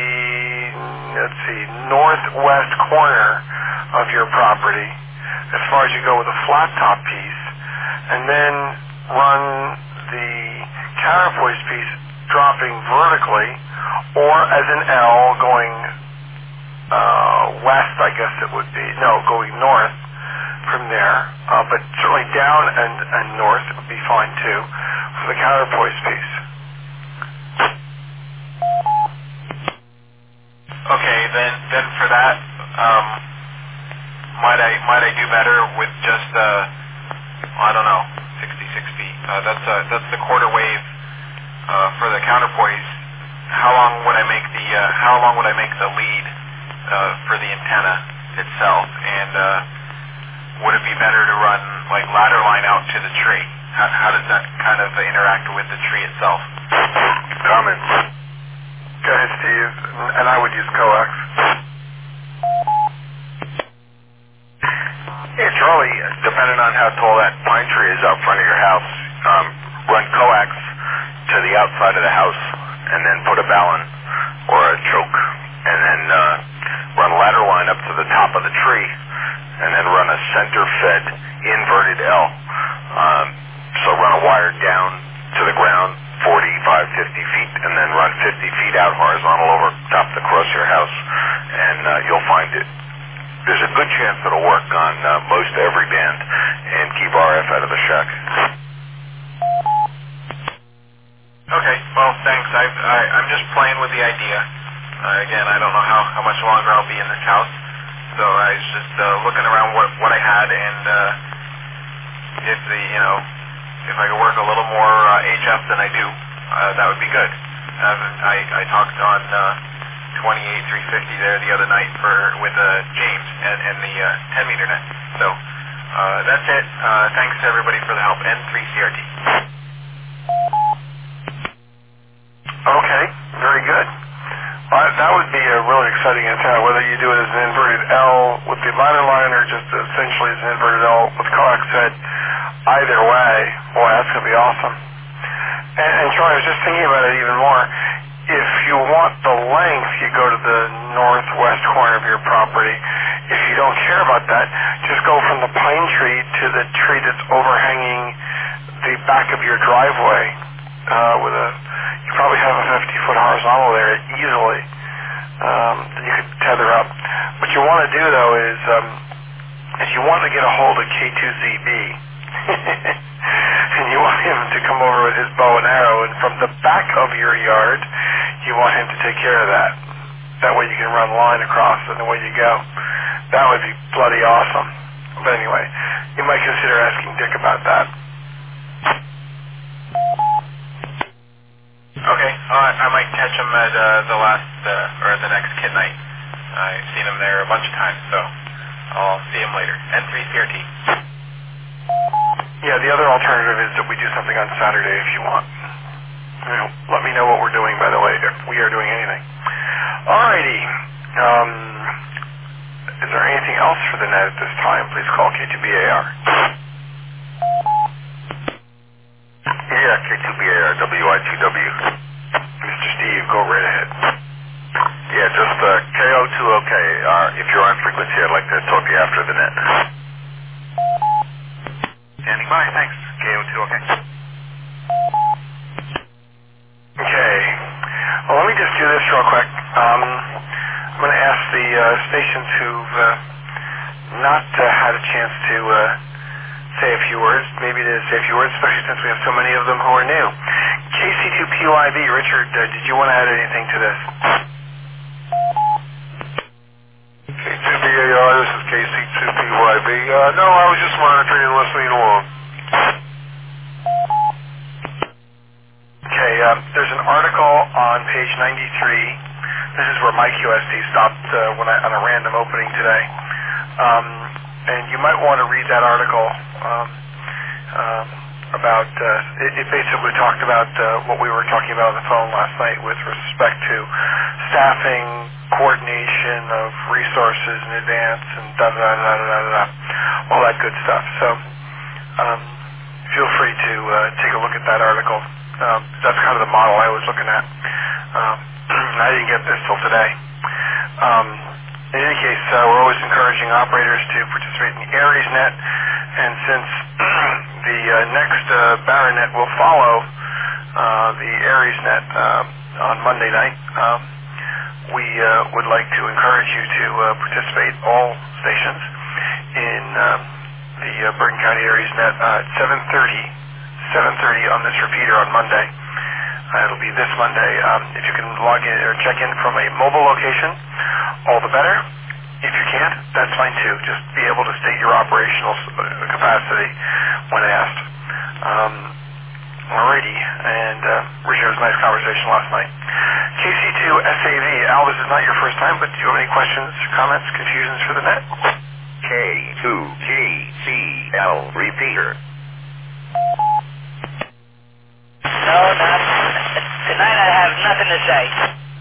northwest corner of your property, as far as you go with a flat top piece, and then run the counterpoise piece dropping vertically, or as an L going west, I guess it would be. No, going north from there. But certainly down and north would be fine too for the counterpoise piece. Okay, then for that, might I do better with just I don't know, 66 feet. That's the quarter wave for the counterpoise. How long would I make the lead for the antenna itself, and would it be better to run like ladder line out to the tree? How does that kind of interact with the tree itself? Comments? Go ahead, Steve. And I would use coax. Yeah, Charlie, depending on how tall that pine tree is out front of your house, run coax to the outside of the house, and then put a balun or a choke, and then run ladder line up to the top of the tree, and then run a center-fed inverted L. So run a wire down to the ground 45, 50 feet, and then run 50 feet out horizontal over top across your house, and you'll find it. There's a good chance it'll work on most every band and keep RF out of the shack. Okay, well, thanks. I'm just playing with the idea. Again, I don't know how much longer I'll be in this house. So I was just looking around what I had, and if I could work a little more HF than I do, that would be good. I talked on 28350 there the other night with James and the 10-meter net. So that's it. Thanks to everybody for the help. N3CRT. Okay, very good. That would be a really exciting antenna, whether you do it as an inverted L with the ladder line or just essentially as an inverted L with coax head. Either way, boy, that's going to be awesome. And Troy, I was just thinking about it even more. If you want the length, you go to the northwest corner of your property. If you don't care about that, just go from the pine tree to the tree that's overhanging the back of your driveway. You probably have a 50-foot horizontal there easily. That you could tether up. What you want to do, though, is you want to get a hold of K2ZB. And you want him to come over with his bow and arrow, and from the back of your yard, you want him to take care of that. That way you can run line across, and away you go. That would be bloody awesome. But anyway, you might consider asking Dick about that. Okay, I might catch him at or at the next kid night. I've seen him there a bunch of times, so I'll see him later. N3CRT. Yeah, the other alternative is that we do something on Saturday if you want. Let me know what we're doing, by the way, if we are doing anything. Alrighty. Is there anything else for the net at this time? Please call K2BAR. Yeah, K2BAR, WI2W. Mr. Steve, go right ahead. Yeah, just KO2OK. If you're on frequency, I'd like to talk to you after the net. Standing by, thanks. KO2OK. Okay. Well, let me just do this real quick. I'm going to ask the stations who've not had a chance to say a few words, maybe to say a few words, especially since we have so many of them who are new. KC2PYB, Richard, did you want to add anything to this? K2BAR, this is KC2PYB. No, I was just monitoring and listening along. Okay, there's an article on page 93. This is where my QST stopped on a random opening today. And you might want to read that article about, it basically talked about what we were talking about on the phone last night with respect to staffing, coordination of resources in advance, and all that good stuff. So feel free to take a look at that article. That's kind of the model I was looking at. I didn't get this till today. In any case, we're always encouraging operators to participate in the AresNet, and since the next Baronet will follow the AresNet on Monday night, we would like to encourage you to participate, all stations, in the Bergen County AresNet at 7:30 on this repeater on Monday. It'll be this Monday. If you can log in or check in from a mobile location, all the better. If you can't, that's fine too. Just be able to state your operational capacity when asked. Alrighty, and Richard, it was a nice conversation last night. KC2SAV, Al, this is not your first time, but do you have any questions, comments, confusions for the net? K2GCL repeater. No, not tonight. I have nothing to say.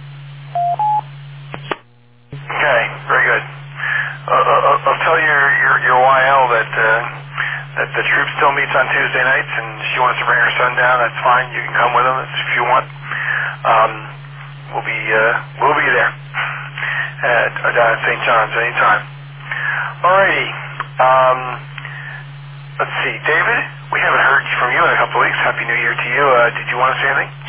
Okay, very good. I'll tell your YL that the troop still meets on Tuesday nights, and she wants to bring her son down. That's fine. You can come with him if you want. We'll be there down at St. John's anytime. Alrighty. Let's see, David. We haven't heard from you in a couple of weeks. Happy New Year to you. Did you want to say anything?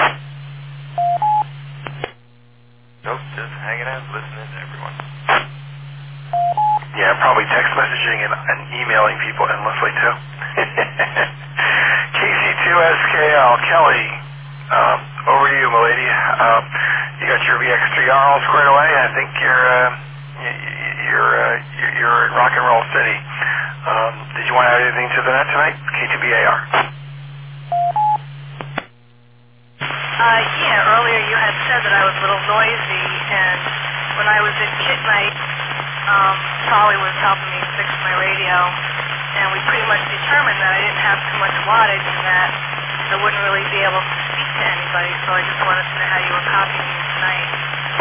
Nope, just hanging out, listening to everyone. Yeah, probably text messaging and emailing people endlessly too. KC2SKL, Kelly, over to you, my You got your VX3R all squared away. I think you're rock and roll city. Did you want to add anything to the net tonight? K2BAR. Yeah, earlier you had said that I was a little noisy, and when I was at Kit Night, Charlie was helping me fix my radio, and we pretty much determined that I didn't have too much wattage and that I wouldn't really be able to speak to anybody, so I just wanted to know how you were copying me tonight.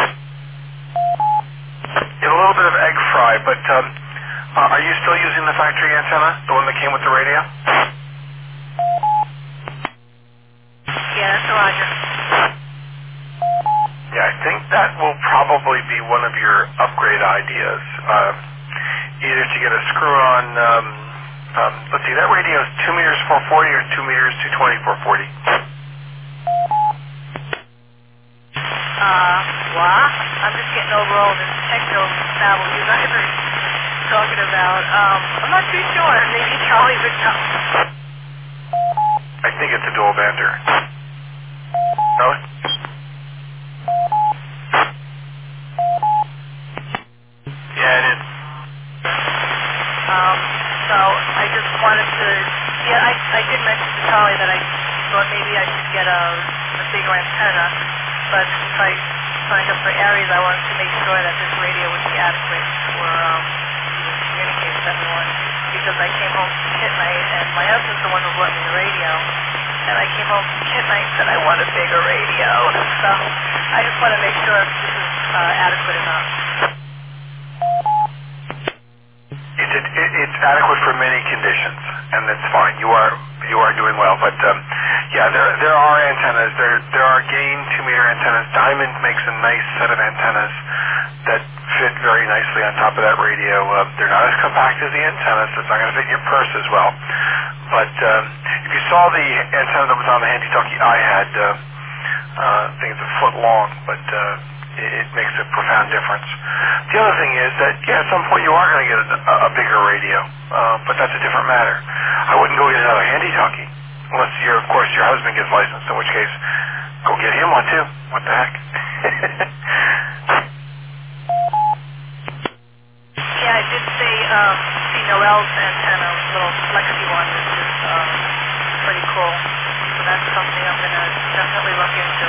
A little bit of egg fry, but are you still using the factory antenna, the one that came with the radio? Yeah, that's Roger. Yeah, I think that will probably be one of your upgrade ideas. Either to get a screw-on, let's see, that radio is 2 meters 440 or 2 meters 220 440. What? I'm just getting over all this techno babble you guys are talking about. I'm not too sure. Maybe Charlie would know. I think it's a dual bander. No? Yeah, it is. So I just wanted to, I did mention to Charlie that I thought maybe I should get a bigger antenna, but since I signed up for Aries, I wanted to make sure that this radio would be adequate for to communicate with everyone, because I came home from Kit Night, and my husband's the one who bought me the radio, and I came home from Kit Night and said I want a bigger radio, so I just want to make sure this is adequate enough. It's adequate for many conditions, and that's fine. You are doing well, but yeah, there are antennas. There are gain 2-meter antennas. Diamond makes a nice set of antennas that fit very nicely on top of that radio. They're not as compact as the antenna, so it's not going to fit in your purse as well. But if you saw the antenna that was on the handy-talkie I had, I think it's a foot long, but it makes a profound difference. The other thing is that, yeah, at some point you are going to get a bigger radio, but that's a different matter. I wouldn't go get another handy-talkie, unless of course, your husband gets licensed, in which case, go get him one too. What the heck? Yeah, I did see Noel's antenna, little flexi one, which is pretty cool. So that's something I'm going to definitely look into.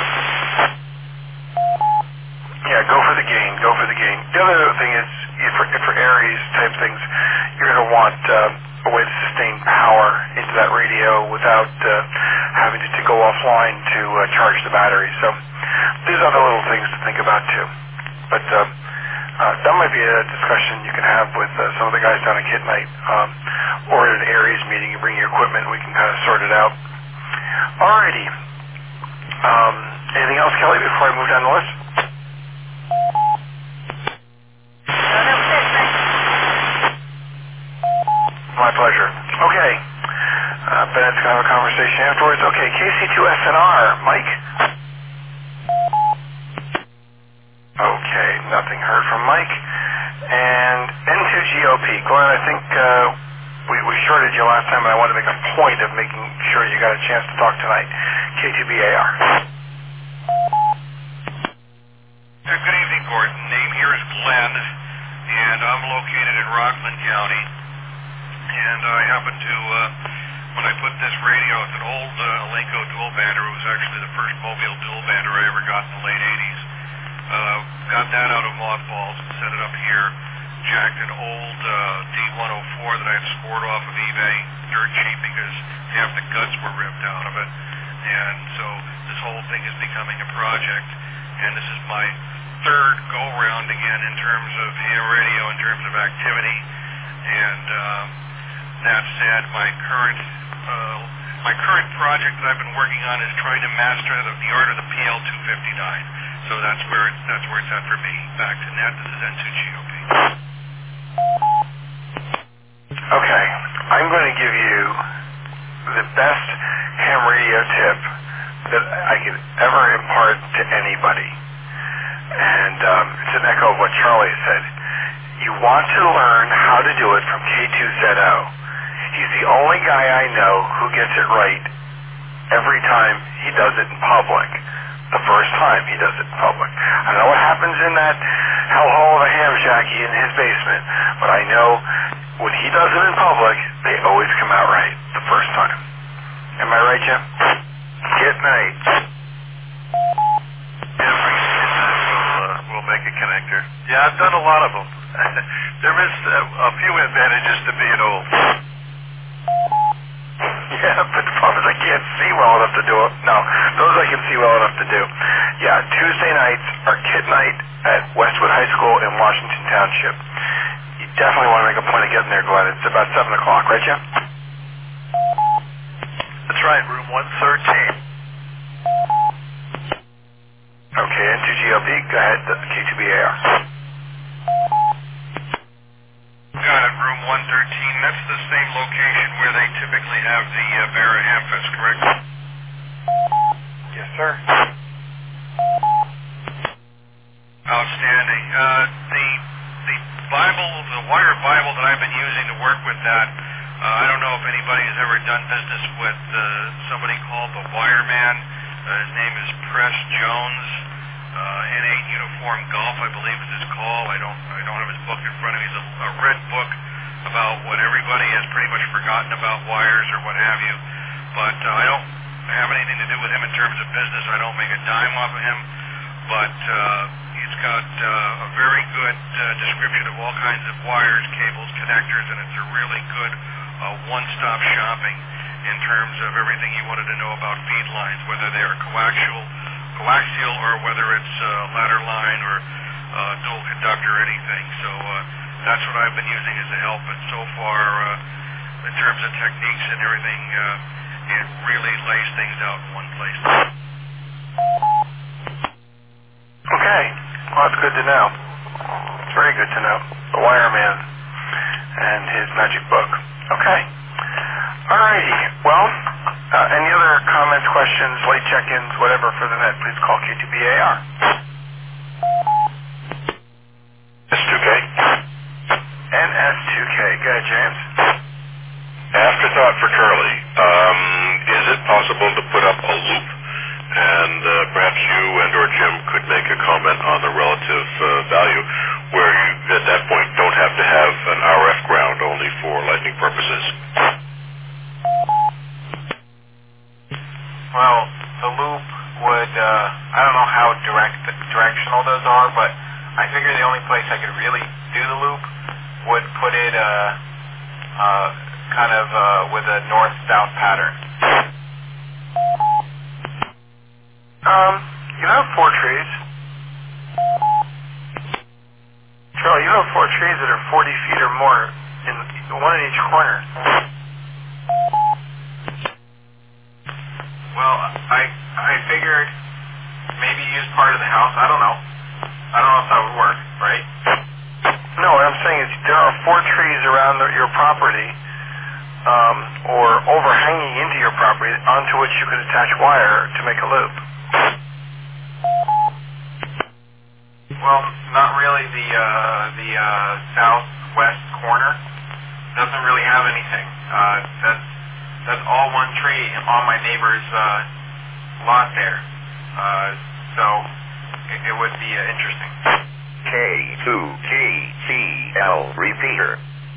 Yeah, go for the gain. Go for the gain. The other thing is, for Aries type things, you're going to want a way to sustain power into that radio without having to go offline to charge the battery. So these are the little things to think about too. But that might be a discussion you can have with some of the guys down at Kit Night, or at an Aries meeting. You bring your equipment, and we can kind of sort it out. Alrighty. Anything else, Kelly, before I move down the list? My pleasure. Okay. Bennett's going to have a conversation afterwards. Okay, KC2SNR. Mike? Okay, nothing heard from Mike. And N2GOP. Glenn, I think we shorted you last time, and I wanted to make a point of making sure you got a chance to talk tonight. K2BAR. Good evening, Gordon. Name here is Glenn, and I'm located in Rockland County. And I happen to, when I put this radio, it's an old Alenco dual bander. It was actually the first mobile dual bander I ever got in the late 80s. Got that out of mothballs and set it up here. Jacked an old D104 that I had scored off of eBay, dirt cheap, because half the guts were ripped out of it. And so this whole thing is becoming a project. And this is my third go-round again in terms of ham radio, in terms of activity. And that said, my current project that I've been working on is trying to master the art of the PL259. So that's where it's at for me. Back to net. This is N2GOP. Okay, I'm going to give you the best ham radio tip that I could ever impart to anybody. And it's an echo of what Charlie said. You want to learn how to do it from K2ZO. He's the only guy I know who gets it right every time he does it in public. the first time he does it in public. I don't know what happens in that hellhole of a ham shacky in his basement, but I know when he does it in public, they always come out right the first time. Am I right, Jim? Good night. Yeah, we'll make a connector. Yeah, I've done a lot of them. There is a few advantages to being old. Yeah, but the problem is I can't see well enough to do it. No, those I can see well enough to do. Yeah, Tuesday nights are kid night at Westwood High School in Washington Township. You definitely want to make a point of getting there, Glenn. It's about 7 o'clock, right, Jim? That's right, room 113. Okay, N2GLB, go ahead, K2BAR. Got it, room 113. That's the same location where they typically have the Barra Hamfest, correct? Yes, sir. Outstanding. The Bible, the wire Bible that I've been using to work with that, I don't know if anybody has ever done business with somebody called the Wireman. His name is Press Jones. N8 Uniform Golf, I believe is his call. I don't have his book in front of me. It's a red book about what everybody has pretty much forgotten about wires or what have you. But I don't have anything to do with him in terms of business. I don't make a dime off of him. But he's got a very good description of all kinds of wires, cables, connectors, and it's a really good one-stop shopping in terms of everything you wanted to know about feed lines, whether they are coaxial or whether it's ladder line or dual conductor or anything. So that's what I've been using as a help, and so far in terms of techniques and everything, it really lays things out in one place. Okay, well that's good to know. It's very good to know. The Wireman and his magic book. Okay. Alrighty, well, any other comments, questions, late check-ins, whatever for the net, please call K2BAR. S2K? NS2K. Go ahead, James. Afterthought for Charlie. Is it possible to put up a loop? And perhaps you and or Jim could make a comment on the relative value where you, at that point, don't have to have an RF ground only for lighting purposes. Well, the loop would, I don't know how directional those are, but I figure the only place I could really do the loop would put it kind of with a north-south pattern. You have 4 trees. Charlie, you have 4 trees that are 40 feet or more, one in each corner. Well, I figured maybe use part of the house. I don't know if that would work, right? No, what I'm saying is there are 4 trees around your property, or overhanging into your property, onto which you could attach wire to make a loop. Well, not really. The southwest corner doesn't really have anything. That's all one tree on my neighbor's lot there. So it would be interesting. K2GCL repeater.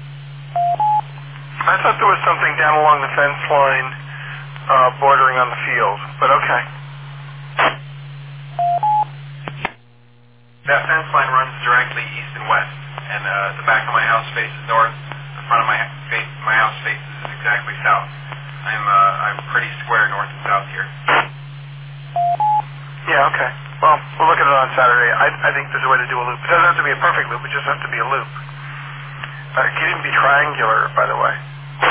I thought there was something down along the fence line bordering on the field, but okay. That fence line runs directly east and west, and the back of my house faces north. The front of my house faces exactly south. I'm pretty square north and south here. Yeah, okay. Well, we'll look at it on Saturday. I think there's a way to do a loop. It doesn't have to be a perfect loop. It just has to be a loop. It can even be triangular, by the way.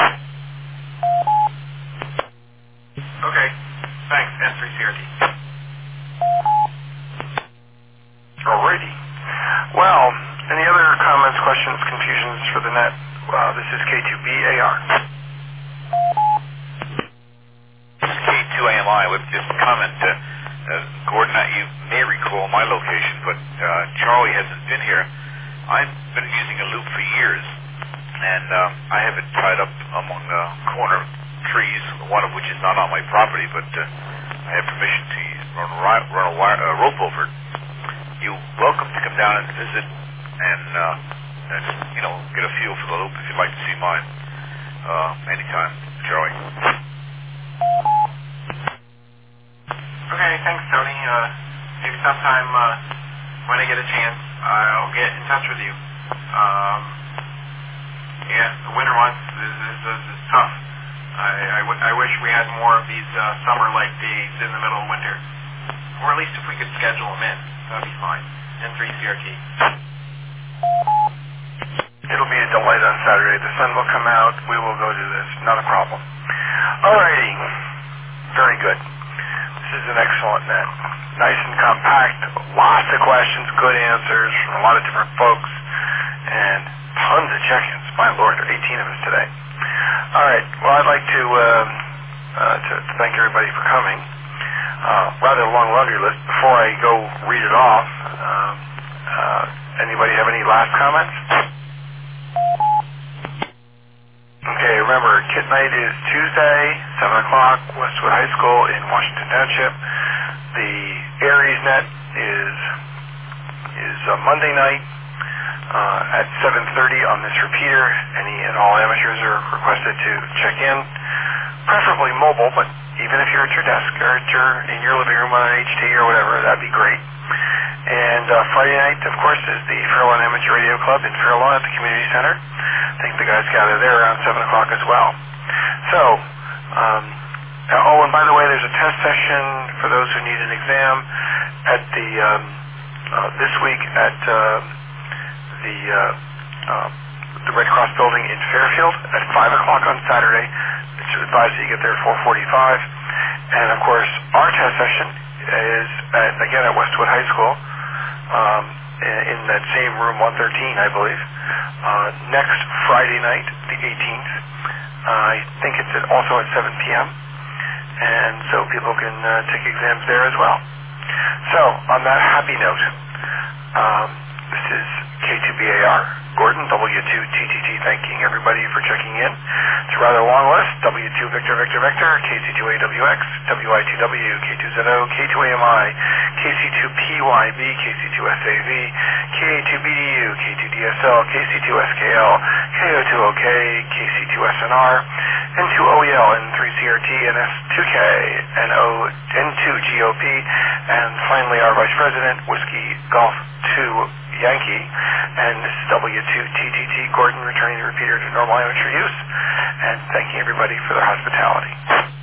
Okay. Thanks, N3CRT. Alrighty. Well, any other comments, questions, confusions for the net? This is K2BAR. This is K2AMI with just a comment. Gordon, you may recall my location, but Charlie hasn't been here. I've been using a loop for years, and I have it tied up among corner trees, one of which is not on my property, but I have permission to run a rope over it. You're welcome to come down and visit and get a feel for the loop if you'd like to see mine. Anytime, Charlie. Okay, thanks, Tony. Maybe sometime when I get a chance, I'll get in touch with you. The winter months is tough. I wish we had more of these summer-like days in the middle of winter. Or at least if we could schedule them in, that'd be fine. N3CRT. It'll be a delight on Saturday. The sun will come out. We will go do this. Not a problem. Alrighty. Very good. This is an excellent net. Nice and compact. Lots of questions, good answers from a lot of different folks, and tons of check-ins. My Lord, there are 18 of us today. All right. Well, I'd like to thank everybody for coming. Rather long laundry list. Before I go read it off, anybody have any last comments? Okay, remember, Kit Night is Tuesday, 7 o'clock, Westwood High School in Washington Township. The Aries Net is Monday night at 7:30 on this repeater. Any and all amateurs are requested to check in, preferably mobile, but even if you're at your desk or in your living room on an HT or whatever, that'd be great. And Friday night, of course, is the Fair Lawn Amateur Radio Club in Fair Lawn at the Community Center. I think the guys gather there around 7 o'clock as well. So, and by the way, there's a test session for those who need an exam at the this week at the Red Cross building in Fairfield at 5 o'clock on Saturday. It's advised that you get there at 4:45. And of course, our test session is again at Westwood High School in that same room 113, I believe. Next Friday night, the 18th. I think it's also at 7 p.m. And so people can take exams there as well. So, on that happy note, this is K2BAR, Gordon, W2TTT, thanking everybody for checking in. It's a rather long list. W2 Victor Victor Victor, KC2AWX, WI2W, K2ZO, K2AMI, KC2PYB, KC2SAV, KA2BDU, K2DSL, KC2SKL, KO2OK, KC2SNR, N2OEL, N3CRT, NS2K, N2GOP, and finally our Vice President, Whiskey Golf 2 Yankee, and this is W2TTT, Gordon, returning the repeater to normal amateur use, and thanking everybody for their hospitality.